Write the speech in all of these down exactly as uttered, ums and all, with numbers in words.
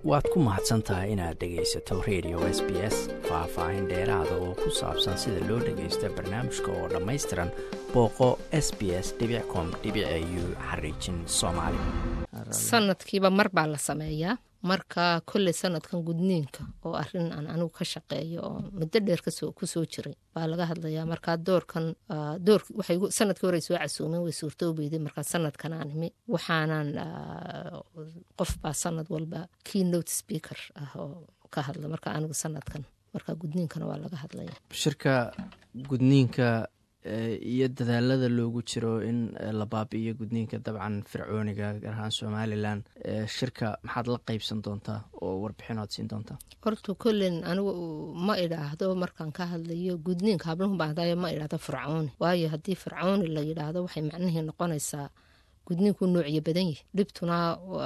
waad ku mahadsan tahay inaad dhegaysato radio S B S faah-faahin dheeraada oo ku saabsan sida loo dhagaysto barnaamijka oo dhammaystiran booqo s b s dot com dot a u xariijin soomaali. sanadkiiba mar baa la sameeyaa, marka kolley sanadkan gudniinka oo arrin aan anigu ka shaqeeyo oo muddo dheer kasoo kusoo jiray baa laga hadlayaa. markaa doorkan door waxay sanadkii hore soo casuumeen way suurtoobayday. markaa sanadkan aan imi waxaanan qof baa sanad walba keynote speaker ah oo ka hadla. marka anigu sanadkan markaa gudniinkana waa laga hadlaya. shirka gudniinka iyo dadaalada loogu jiro in la baabi'iyo gudniinka dabcan fircooniga gaar ahaan somalilan, shirka maxaad la qaybsan doontaa oo warbixin oad siin doontaa? horta kollen anigu ma idhaahdo markaan ka hadlayo gudniinka habluhu baadayo ma idhaahdo fircooni, waayo haddii fircooni la yidhaahdo waxay macnihii noqonaysaa gudniinku noocyo badan yihi, dhibtuna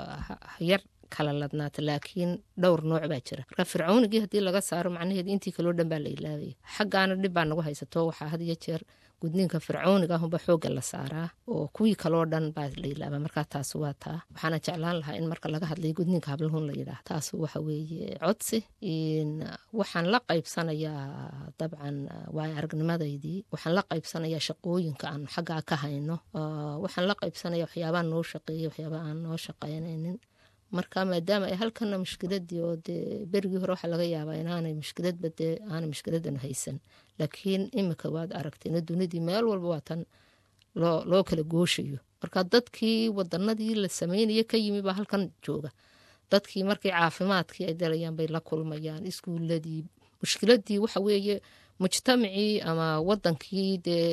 yar kala ladnaata, laakiin dhowr nooc baa jira. marka fircoonigii haddii laga saaro macnaheedu intii kaloo dhan baa la ilaabaya. xaggaana dhib baa nagu haysato, waxaa had iyo jeer gudniinka fircooniga ahunba xoogga la saaraa oo kuwii kaloo dhan baa la ilaaba. markaa taas waa taa. waxaana jeclaan lahaa in marka laga hadlayo gudniinka habluhun la yidhaah taas waxa weeye codsi. waxaan la qaybsanayaa dabcan waay aragnimadaydii, waxaan la qaybsanayaa shaqooyinka aan xaggaa ka hayno, waxaan la qaybsanaya waxyaabaa noo shaqeeya, waxyaabaa aan noo shaqeynaynin. marka maadaama ay halkana mushkiladii oo dee berigii hore waxaa laga yaabaa inaanay mushkiladba dee aanay mushkiladan haysan, laakiin imika waad aragtayna dunidii meel walba waa tan loo loo kala gooshayo. marka dadkii wadanadii la sameynaya ka yimi baa halkan jooga. dadkii markay caafimaadkii ay dalayaan bay la kulmayaan, iskuuladii. mushkiladii waxa weeye mujtamacii ama wadankii dee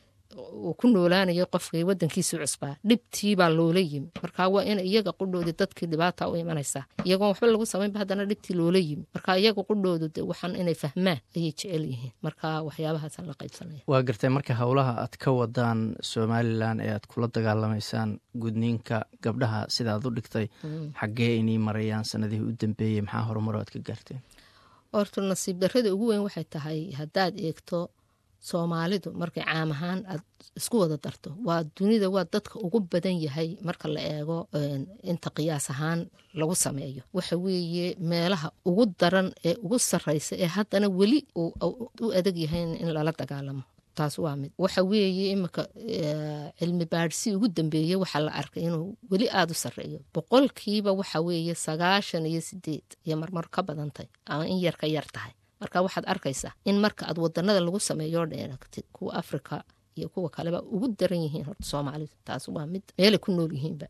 uu ku noolaanayo qofkii wadankiisu cusbaa, dhibtii baa loola yimi. marka waa in iyaga qudhoodii dadkii dhibaata u imanaysaa iyagoon waxba lagu samaynba haddana dhibtii loola yimi. marka iyaga qudhoodu de waxaan inay fahmaan ayay jecel yihiin. marka waxyaabahaasaan la qaybsanaya. waa gartay. marka howlaha aad ka wadaan somalilan ee aad kula dagaalamaysaan gudniinka gabdhaha sidaad u dhigtay, xaggee inay marayaan sanadihii u dambeeyey? maxaa horumaro aad ka gaarteen? horta nasiib darrada ugu weyn waxay tahay haddaad eegto soomaalidu markay caam ahaan aad isku wada darto, waa dunida waa dadka ugu badan yahay marka la eego inta qiyaas ahaan lagu sameeyo. waxa weeye meelaha ugu daran ee ugu sarreysa ee haddana weli u adag yahay in lala dagaalamo. taas waa mid. waxa weeye imika cilmi baadhsi ugu dambeeye waxaa la arkay inuu weli aada u sarreeyo. boqolkiiba waxa weeye sagaashan iyo sideed iyo marmar ka badantay ama in yar ka yar tahay. marka waxaad arkaysaa in marka aad wadanada lagu sameeyo dheeragtid kuwa afrika iyo kuwa kaleba ugu daran yihiin horta soomaalidu. taas waa mid meelay ku nool yihiinba.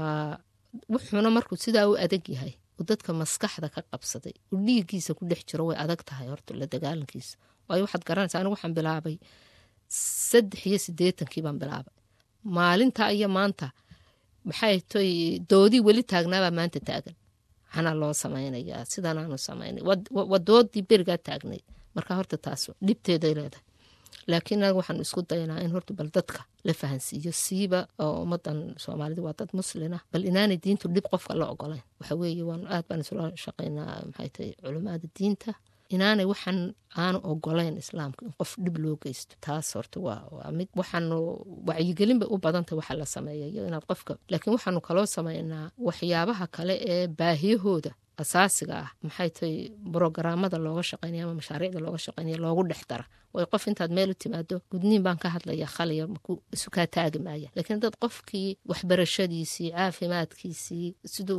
wuxuuna markuu sidaa u adag yahay oo dadka maskaxda ka qabsaday oo dhiiggiisa ku dhex jiro way adag tahay horta la dagaalankiisa. waayo waxaad garanaysaa anigu waxaan bilaabay saddex iyo siddeetankii baan bilaabay. maalinta iyo maanta maxay toy doodii weli taagnaabaa maanta taagan. waxaana loo samaynayaa sidaan aanu samaynay wadoodii berigaa taagnayd. marka horta taas dhibteeday leedahay. laakiin anaga waxaan isku daynaa in horta bal dadka la fahansiiyo, siiba oo ummadan soomaalida waa dad muslina, bal inaanay diintu dhib qofka la ogolayn. waxa weeye waan aad baan isula shaqaynaa maxay tahay culimaada diinta inaanay waxaan aanu ogolayn islaamka in qof dhib loo geysto. taas horta waa waa mid. waxaanu wacyigelinba u badantay waxa la sameeyayo inaad qofka, laakiin waxaanu kaloo samaynaa waxyaabaha kale ee baahiyahooda asaasiga ah, maxay tahay brogaraamada looga shaqeynaya ama mashaariicda looga shaqeynaya loogu dhex dara. way qof intaad meel u timaado gudniin baan ka hadlaya khaliya isu kaa taagi maaya, laakiin dad qofkii waxbarashadiisii caafimaadkiisii siduu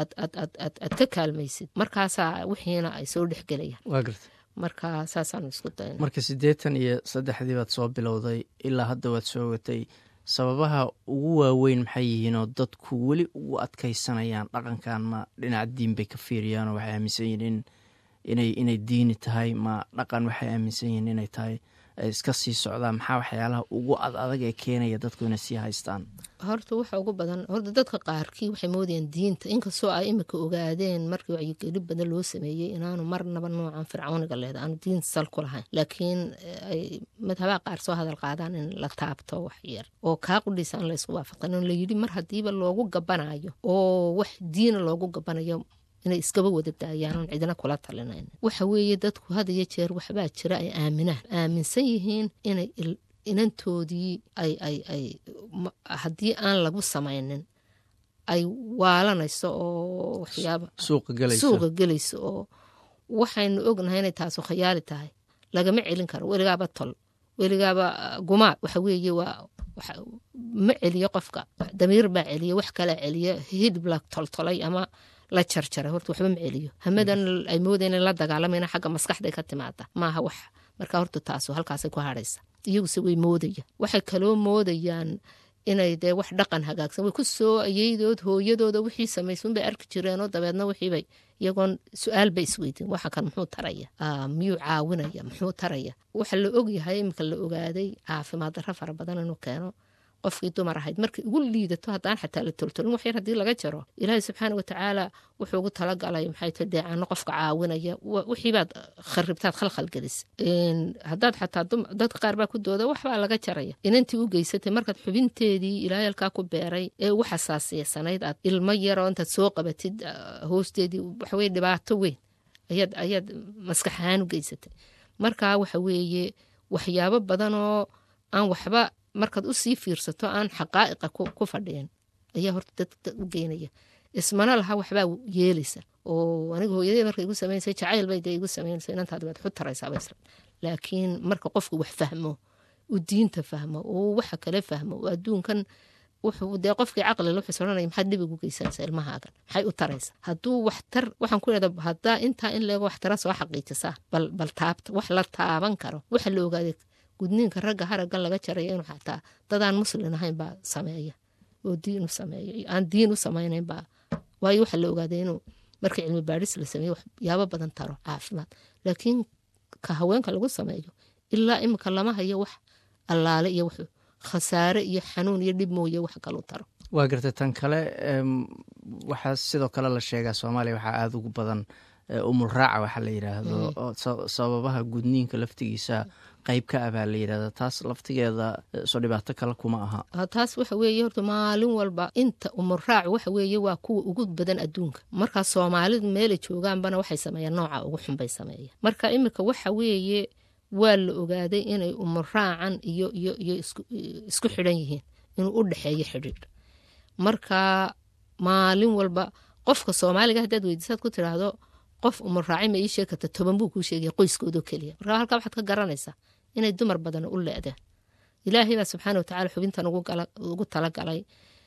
aad ka kaalmaysid markaasaa wixiina ay soo dhexgelayaan. waa garta. marka saasaan isku dayna. marka siddeetan iyo saddexdii baad soo bilowday ilaa hadda waad soo watay. sababaha ugu waaweyn maxay yihiin oo dadku weli ugu adkaysanayaan dhaqankan? ma dhinaca diin bay ka fiiriyaan oo waxay aaminsan yihiin inay inay diini tahay? ma dhaqan waxay aaminsan yihiin inay tahay ay iska sii socdaan? maxaa waxyaalaha ugu ad adag ee keenaya dadku inay sii haystaan? horta waxa ugu badan horta dadka qaarkii waxay moodayaan diinta, inkastoo ay imika ogaadeen markii wacyigeli badan loo sameeyey inaanu marnaba noocan fircooniga leeda aanu diin sal ku lahayn, laakiin ay madhabaha qaar soo hadal qaadaan in la taabto wax yar oo kaa qudhiisa aan la isku waafaqan in la yidhi mar haddiiba loogu gabanayo oo wax diina loogu gabanayo inay iskaba wada daayaan oon cidina kula talinayn. waxa weeye dadku had iyo jeer waxbaa jira ay aaminaan aaminsan yihiin inay inantoodii ay ay ay haddii aan lagu samaynin ay waalanayso oo waxyaaba suuqa gelayso oo waxaynu ognahay inay taasu khayaali tahay lagama celin karo weligaaba tol weligaaba gumaa waxa weeye waa ma celiyo qofka damiir baa celiya wax kala celiya hidib la toltolay ama la jarjaray horta waxba ma celiyo hamadan ay moodeen in la dagaalamayna xagga maskaxday ka timaada maaha wax marka horta taasu halkaasay ku hadhaysa iyaguse way moodaya waxay kaloo moodayaan inay dee wax dhaqan hagaagsan way ku soo ayeydood hooyadooda wixii samaysun bay arki jireenoo dabeedna wixiibay iyagoon su-aal bay isweydiin waxa kan muxuu taraya miyuu caawinaya muxuu taraya waxa la ogyahay imika la ogaaday caafimaad darro fara badan inuu keeno qofkii dumar ahayd markay ugu liidato haddaan xataa la toltolin wax yar haddii laga jaro ilaahay subxaana watacaala wuxuu ugu talagalay maxay tahay deecaano qofka caawinaya wixii baad kharibtaad khalkhal gelis haddaad xataa dadka qaar baa ku dooda waxbaa laga jaraya inantii u geysatay markaad xubinteedii ilaahay halkaa ku beeray ee ugu xasaasiyaysanayd aad ilmo yaroo intaad soo qabatid hoosteedii waxaweye dhibaato weyn ayaad ayaad maskax ahaan u geysatay markaa waxa weeye waxyaabo badanoo aan waxba markaad u sii fiirsato aan xaqaa'iqa ku fadhiyan ayaa horta dad u geynaya ismana laha waxbaa yeelaysa oo aniga hooyadee marka igu samaynaysa jacayl bay dee igu samaynaysa inantaad waad xu taraysaa baysla laakiin marka qofku wax fahmo uu diinta fahmo uu waxa kale fahmo uu adduunkan wuxuu dee qofkii caqli la wuxuu soranaya maxaad dhib ugu geysanaysaa ilmahaagan maxay u taraysaa hadduu wax tar waxaan ku leedaa haddaa intaa in leego wax tara soo xaqiijisaa bal bal taabta wax la taaban karo waxa la ogaaday gudniinka ragga haraggan laga jaraya inuu xataa dadaan muslin ahayn baa sameeya oo diin u sameeya aan diin u samaynayn baa waayo waxa la ogaaday inuu markii cilmi baadhis la sameeyo waxyaabo badan taro caafimaad laakiin ka haweenka lagu sameeyo ilaa imika lama hayo wax allaale iyo wax khasaare iyo xanuun iyo dhib mooye wax kaluu taro waa gartay tan kale waxaa sidoo kale la sheegaa soomaaliya waxaa aada ugu badan umul raaca waxa la yidhaahdo oo sababaha gudniinka laftigiisa qayb ka ah baa la yidhahda taas laftigeeda soo dhibaato kale kuma aha taas waxa weeye horta maalin walba inta umul raacu waxa weeye waa kuwa ugu badan adduunka markaa soomaalidu meelay joogaanbana waxay sameeyaan nooca ugu xun bay sameeya marka imika waxa weeye waa la ogaaday inay umul raacan iyo iyo iyo isku xidhan yihiin inuu u dhexeeyo xidhiidh marka maalin walba qofka soomaaliga haddaad weydiisaad ku tidhaahdo qof umul raaci ma ii sheeg karta toban buu kuu sheegaya qoyskoodoo keliya markaa halkaa waxaad ka garanaysaa inay dumar badan u leedeen ilaahay baa subxaana watacaala xubintan ugu talagalay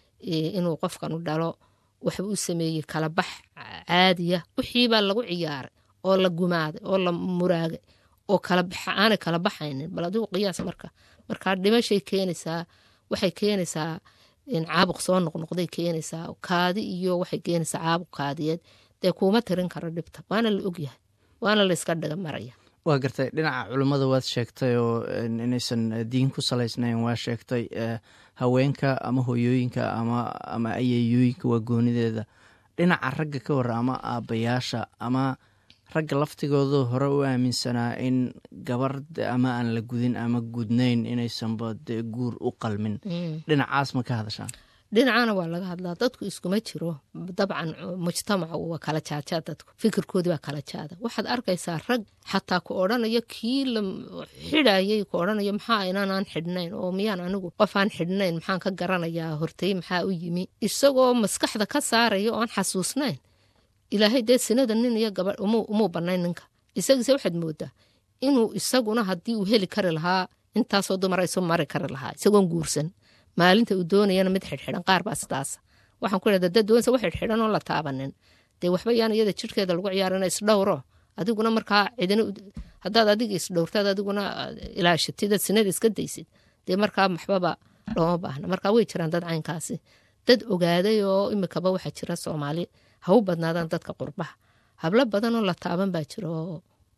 inuu qofkan u dhalo waxba u sameeyey kala bax caadiya wixii baa lagu ciyaaray oo la gumaaday oo la muraagay oo kala baxa aanay kala baxaynin bal adigu qiyaas marka markaa dhimashay keenaysaa waxay keenaysaa caabuq soo noqnoqday keenaysaa kaadi iyo waxay keenaysaa caabuq kaadiyeed dee kuuma tirin karo dhibta waana la ogyahay waana la iska dhaga maraya waa gartay dhinaca culummada waad sheegtay oo inaysan diin ku salaysnayn waa sheegtay haweenka ama hoyooyinka ama ama ayayooyinka waa goonideeda dhinaca ragga ka warra ama aabbayaasha ama ragga laftigooda hore u aaminsanaa in gabar ama aan la gudin ama gudnayn inaysanba dee guur u qalmin dhinacaas ma ka hadashaan dhinacana waa laga hadlaa dadku iskuma jiro dabcan mujtamaca waa kala jaajaa dadku fikirkoodii baa kala jaada waxaad arkaysaa rag xataa ku odhanaya kii la xidhayay ku odhanaya maxaa inaanaan xidhnayn oo miyaan anigu qof aan xidhnayn maxaan ka garanayaa hortay maxaa u yimi isagoo maskaxda ka saaraya oo aan xasuusnayn ilaahay dee sinada nin iyo gabadh umuu bannayn ninka isagiise waxaad moodaa inuu isaguna haddii uu heli kari lahaa intaasoo dumar isu mari kari lahaa isagoon guursan maalinta uu doonayana mid xidhxidhan qaar baa sidaasa waxaan ku leeda dad doonaysa wax xidhxidhan oo la taabanin dee waxba yaan iyada jirhkeeda lagu ciyaarana isdhowro adiguna markaa cidina haddaad adiga isdhowrtaad adiguna ilaashatid ad sinada iska daysid dee markaa maxbaba looma baahna markaa way jiraan dad caynkaasi dad ogaaday oo imikaba waxaa jira soomaali ha u badnaadaan dadka qurbaha hablo badan oo la taaban baa jira oo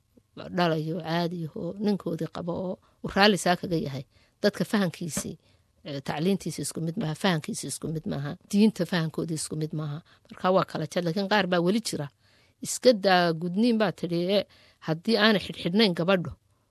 dhalayo caadiyo oo ninkoodii qabo oo u raallisaa kaga yahay dadka fahankiisii tacliintiisa isku mid maaha fahankiisa isku mid maaha diinta fahankoodii isku mid maaha markaa waa kala jad laakiin qaar baa weli jira iska daa gudniin baa tidhi haddii aanay xidhxidhnayn gabadho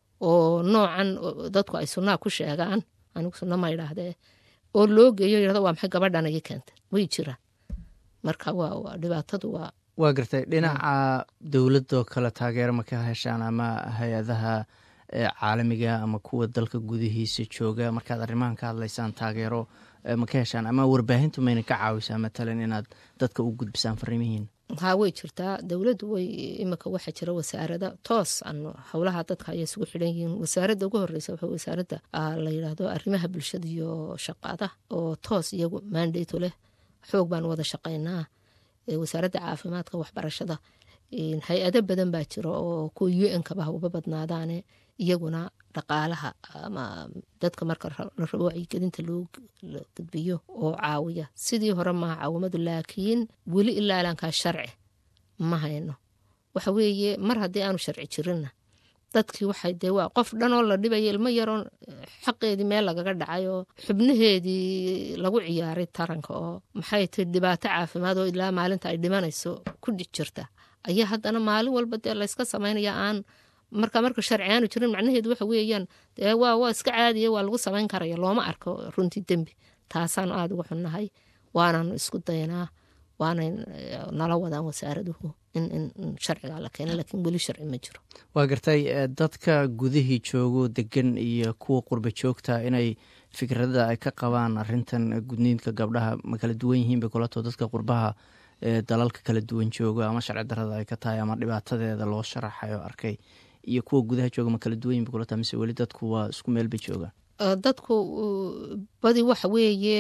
oo noocan dadku ay sunnaa ku sheegaan anigu sunna ma idhaahdee oo loo geeyo yidhahdo waa maxay gabadhan aya keentay way jiraan marka waa dhibaatadu waa waa gartay dhinaca dowladoo kale taageero ma ka heshaan ama hay-adaha caalamiga ama kuwa dalka gudihiisa jooga markaad arrimahan ka hadlaysaan taageero ma ka heshaan ama warbaahintu mayna ka caawisaa matalan inaad dadka u gudbisaan fariimihiina? haa way jirtaa. dowladdu way imika waxaa jira wasaarada toos an howlaha dadka ayay isugu xidhan yihiin. wasaaradda ugu horeysa waxa wasaaradda la yidhaahdo arrimaha bulshada iyo shaqada oo toos iyagu mandate leh, xoog baan wada shaqaynaa. wasaaradda caafimaadka, waxbarashada, hay-ado badan baa jiro oo kuwa u n kaba uba badnaadaane iyaguna dhaqaalaha ama dadka marka la rabo wacyigelinta loo gudbiyo oo caawiya. sidii hore maha caawimadu, laakiin weli ilaa ilaankaa sharci ma hayno. waxa weeye mar haddii aanu sharci jirinna dadkii waxay dee waa qof dhanoo la dhibaya, ilmo yaroon xaqeedii meel lagaga dhacay oo xubnaheedii lagu ciyaaray taranka oo maxay tahay dhibaato caafimaad oo ilaa maalinta ay dhimanayso ku dhig jirta ayaa haddana maalin walba dee layska samaynaya. aan marka marka sharci aanu jirin macnaheedu waxa weeyaan dee waa waa iska caadiya, waa lagu samayn karaya, looma arko runtii dembi. taasaanu aada uga xunnahay, waanaanu isku daynaa, waanay nala wadaan wasaaraduhu in sharcigaa la keena, laakiin weli sharci ma jiro. waa gartay dadka gudihii joogo degan iyo kuwa qurba joogta inay fikradda ay ka qabaan arintan gudniinka gabdhaha ma kala duwan yihiin bay kula too dadka qurbaha dalalka kala duwan jooga ama sharci darada ay ka tahay ama dhibaatadeeda loo sharaxayo arkay iyo kuwa gudaha jooga ma kala duwan yihin bay kula tahay mise weli dadku waa isku meel bay joogaan? dadku badi waxa weeye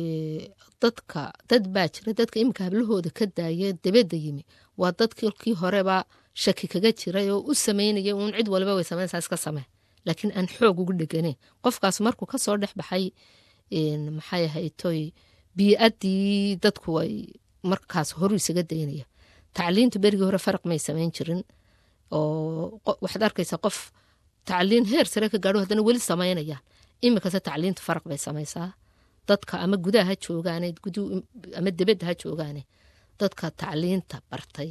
dadka dad baa jira dadka iminka hablahooda ka daaya dabadda yimi waa dadkii kii horeba shaki kaga jiray oo u samaynaya uun cid waliba way samaynaysaa iska samee, laakiin aan xoog ugu dheganayn. qofkaas markuu ka soo dhex baxay maxay ahaytoy bii'addii dadku way markaas horu isaga daynaya. tacliintu berigii hore faraq may samayn jirin oo waxaad arkaysaa qof tacliin heer sare ka gaadho haddana weli samaynayaan. imikase tacliintu faraq bay samaysaa. dadka ama gudaha ha joogaane ama debadda ha joogaane dadka tacliinta bartay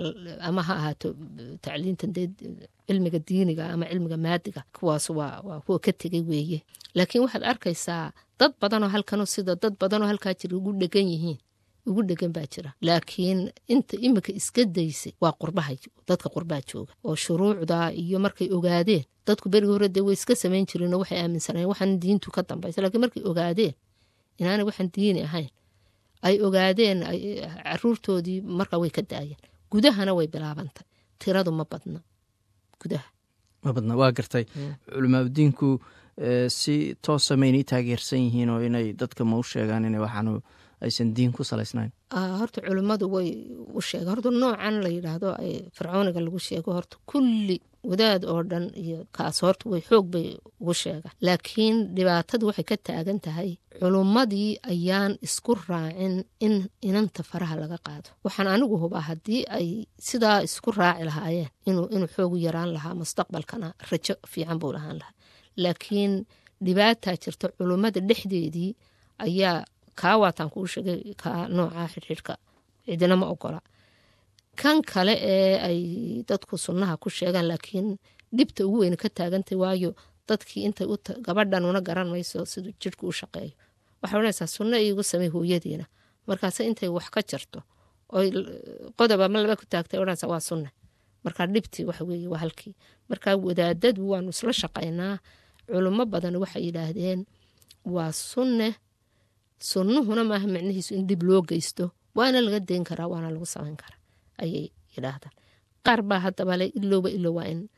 ama ha ahaato tacliinta dee cilmiga diiniga ama cilmiga maadiga, kuwaas waa waa kuwa ka tegay weeye. laakiin waxaad arkaysaa dad badanoo halkanoo sida dad badanoo halkaa jira ugu dhegan yihiin ugu dhegan baa jira, laakiin inta imika iska daysay waa qurbaha dadka qurbaha jooga oo shuruucda iyo markay ogaadeen dadku berigi hore dee way iska samayn jireenoo waxay aaminsanayeen waxaan diintu ka dambaysa, laakiin markay ogaadeen inaanay waxaan diini ahayn ay ogaadeen caruurtoodii markaa way ka daayeen. gudahana way bilaabantay, tiradu ma badna gudaha ma badna. waa gartay culimaadudiinku si toosa maynay taageersan yihiin oo inay dadka ma u sheegaan inay waxaanu aysan diin ku salaysnayn? horta culimmadu way u sheegaan. horta noocan la yidhaahdo fircooniga lagu sheego horta kulli wadaad oo dhan iyo kaas horta way xoog bay ugu sheegaan, laakiin dhibaatadu waxay ka taagan tahay culummadii ayaan isku raacin in inanta faraha laga qaado. waxaan anigu hubaa haddii ay sidaa isku raaci lahaayeen inuu inuu xoog u yaraan lahaa, mustaqbalkana rajo fiican buu lahaan lahaa. laakiin dhibaataa jirta culummada dhexdeedii ayaa kaa waataan kuu sheegay kaa noocaa xidhxidhka cidina ma ogola. kan kale ee ay dadku sunnaha ku sheegaan laakiin dhibta ugu weyne ka taagantay, waayo dadkii intay gabadhan una garan mayso siduu jidhku u shaqeeyo. waxay odhanaysaa sunno iigu samey hooyadiina, markaase intay wax ka jarto oy qodob ama laba ku taagtay odhanaysaa waa sunne. markaa dhibtii waxa weeye waa halkii. markaa wadaadadu waanu isla shaqaynaa. culummo badan waxay yidhaahdeen waa sunne, sunnuhuna maaha micnihiisu in dhib loo geysto, waana laga dayn karaa, waana lagu samayn karaa ayay yidhaahdaan. qaar baa haddaba le ilowba ilow waa in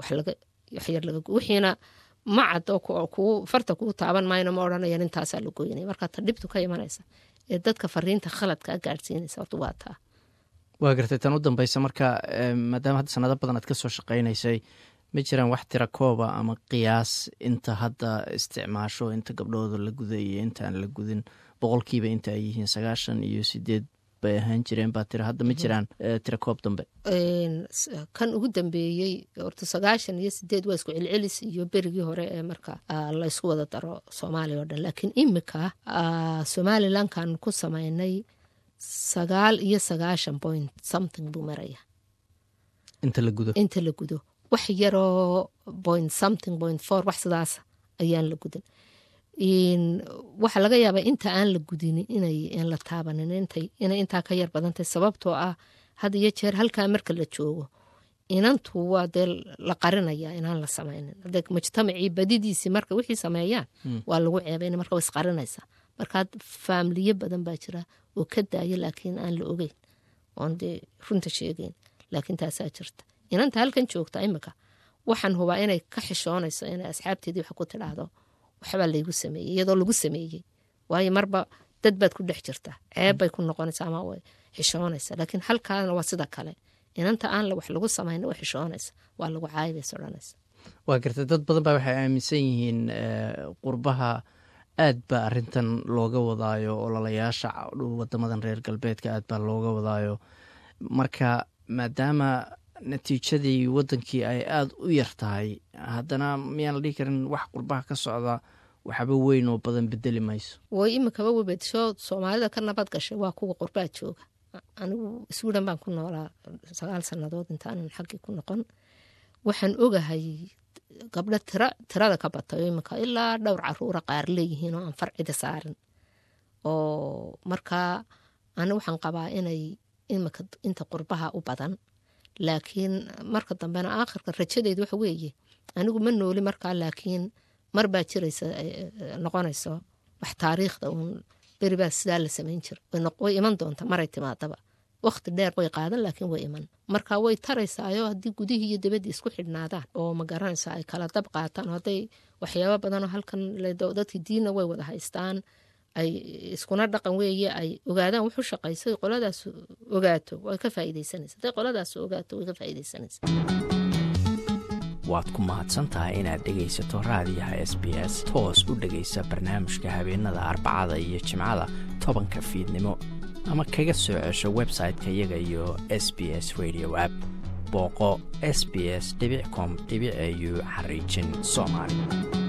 waxyar laga wixiina ma caddo kuu farta kuu taaban maayno ma odhanayaan intaasaa la goynaya. markaa ta dhibtu ka imanaysa ee dadka fariinta khaladka a gaadhsiinaysa horta waa taa. waa gartay tan u dambaysa marka maadaama hadda sanado badan aad ka soo shaqaynaysay, ma jiraan wax tira kooba ama qiyaas inta hadda isticmaasho inta gabdhooda la guday iyo inta aan la gudin boqolkiiba inta ay yihiin? sagaashan iyo sideed bay ahaan jireen baa tira, hadda ma jiraan tira koob dambe? kan ugu dambeeyey horta sagaashan iyo sideed waa isku celcelis iyo berigii hore ee marka laysku wada daro soomaaliya oo dhan. laakiin imika somalilankan ku samaynay sagaal iyo sagaashan point something buu maraya inta la gudo inta la gudo wax yaroo point something point four wax sidaas ayaan la gudin. waxaa laga yaabaa inta aan la gudinin inay la taabanin inay intaa ka yar badantay, sababtoo ah had iyo jeer halkaa marka la joogo inantu waa dee la qarinaya inaan la samaynin. mujtamacii badidiisii marka wixii sameeyaan waa lagu ceebayna, marka wa isqarinaysa markaa faamiliyo badan baa jira oo ka daaya laakiin aan la ogeyn oon dee runta sheegeyn laakiin taasaa jirta inanta halkan joogta imika waxaan hubaa inay ka xishoonayso inay asxaabteedii wax ku tidhaahdo waxbaa laygu sameeyey iyadoo lagu sameeyey waayo marba dad baad ku dhex jirta ceeb bay ku noqonaysa ama way xishoonaysa laakiin halkaana waa sida kale inanta aan wax lagu samayna way xishoonaysa waa lagu caayibaysa odhanaysa waa gartay dad badan baa waxay aaminsan yihiin qurbaha aad baa arintan looga wadaayo ololayaasha wadamadan reer galbeedka aad baa looga wadaayo marka maadaama natiijadii wadankii ay aada u yar tahay haddana miyaan la dhihi karin wax qurbaha ka socda waxba weyn oo badan bedeli mayso way imikaba wabedso soomaalida ka nabad gashay waa kuwa qurbaa jooga anigu Sweden baan ku noolaa sagaal sannadood intaanan xaggii ku noqon waxaan ogahay gabdho tira tirada ka batay imika ilaa dhowr caruura qaar leeyihiin oo aan farcida saarin oo markaa anigu waxaan qabaa inay imika inta qurbaha u badan laakiin marka dambena aakhirka rajadeedu waxa weeye anigu ma nooli markaa laakiin mar baa jiraysa noqonayso wax taariikhda uun beri baa sidaa la samayn jira way iman doonta maray timaadaba waqti dheer way qaadan laakiin way iman marka way taraysaayo haddii gudihii iyo dibadii isku xidhnaadaan oo ma garanaysa ay kala dab qaataan hadday waxyaabo badanoo halkan dadkii diinna way wada haystaan ay iskuna dhaqan weeye ay ogaadaan wuxuu shaqaysay qoladaas ogaato way ka faa'iidaysanaysa hadday qoladaas ogaato way ka faa'iidaysanaysa waad ku mahadsantahay inaad dhegaysato raadiyaha S B S toos u dhegaysa barnaamijka habeenada arbacada iyo jimcada tobanka fiidnimo ama kaga soo cesho website-ka iyaga iyo S B S radio app booqo s b s dot com dot a u xariijin soomaali